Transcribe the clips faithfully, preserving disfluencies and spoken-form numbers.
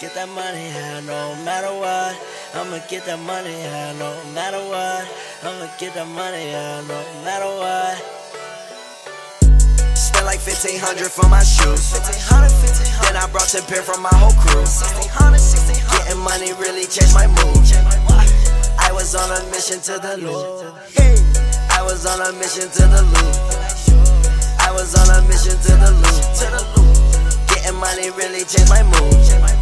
get that money, yeah, no matter what. I'ma get that money, yeah, no matter what. I'ma get that money, yeah, no matter what. Spent like fifteen hundred for my shoes. Then I brought ten pair from my whole crew. Getting money really changed my mood. I was on a mission to the Lord. I was on a mission to the loot. I was on a mission to the loot. Getting money really changed my mood.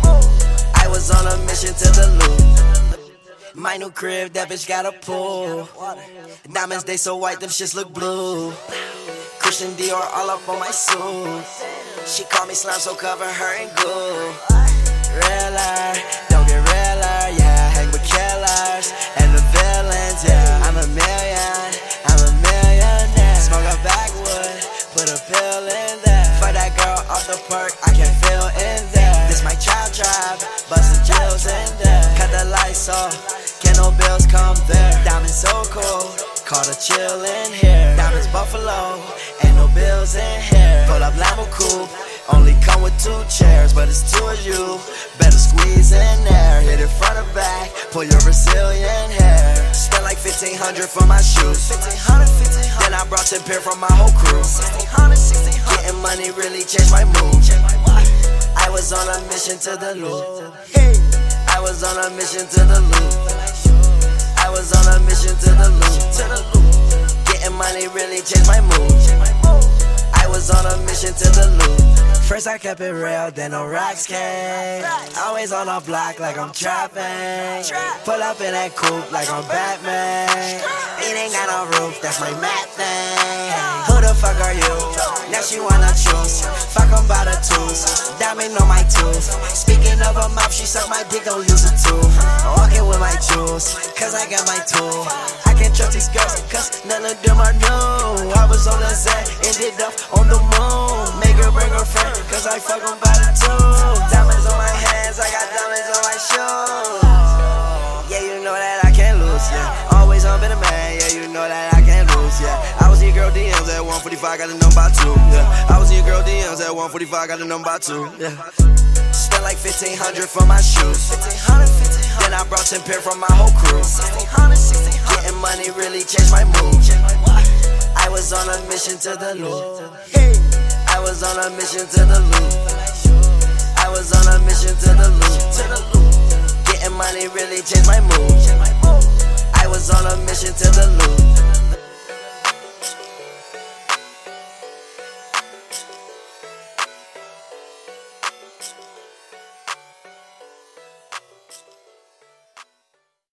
I was on a mission to the loot. My new crib, that bitch got a pool. Diamonds, they so white, them shits look blue. Christian Dior all up on my suit. She call me slime, so cover her in goo. Realer, don't get realer, yeah. Hang with killers and the villains, yeah. I'm a million, I'm a millionaire. Smoke a backwood, put a pill in there. For that girl off the perk, I can feel in there. This my child tribe, bustin' jills in there. Cut the lights off, can no bills come there. Diamonds so cool, call the chill in here. Diamonds Buffalo, ain't no bills in here. Pull up Lambo coupe, only come with two chairs, but it's two of you. Better squeeze in there, hit it front or back, pull your Brazilian hair. Spent like fifteen hundred for my shoes. Then I brought ten pair from my whole crew. Getting money really changed my mood. I was on a mission to the Lord. I was on a mission to the loot. I was on a mission to the loot. Getting money really changed my mood. I was on a mission to the loot. First I kept it real, then no rocks came. Always on the block like I'm trapping. Pull up in that coupe like I'm Batman. It ain't got no roof, that's my mat thing. Who the fuck are you? Now she wanna choose. Fuck em by the tools, diamond on my tools. Speaking of her mouth, she suck my dick, don't use a tool. Walking with my jewels, cause I got my tool. I can't trust these girls, cause none of them are new. I was on the set, ended up on the moon. Make her bring her friend, cause I fuck em by the two. Diamonds on my hands, I got diamonds on my shoes. Yeah, you know that I can't lose, yeah. Always on been a man, yeah, you know that I can't lose, yeah. I was in your girl D Ms at one forty-five, got a number by two, yeah. I was in your girl D Ms at one forty-five, got a number by two, yeah. Spent like fifteen hundred for my shoes. Then I brought ten pair from my whole crew. Getting money really changed my mood. I was on a mission to the Lord. I was on a mission to the loot.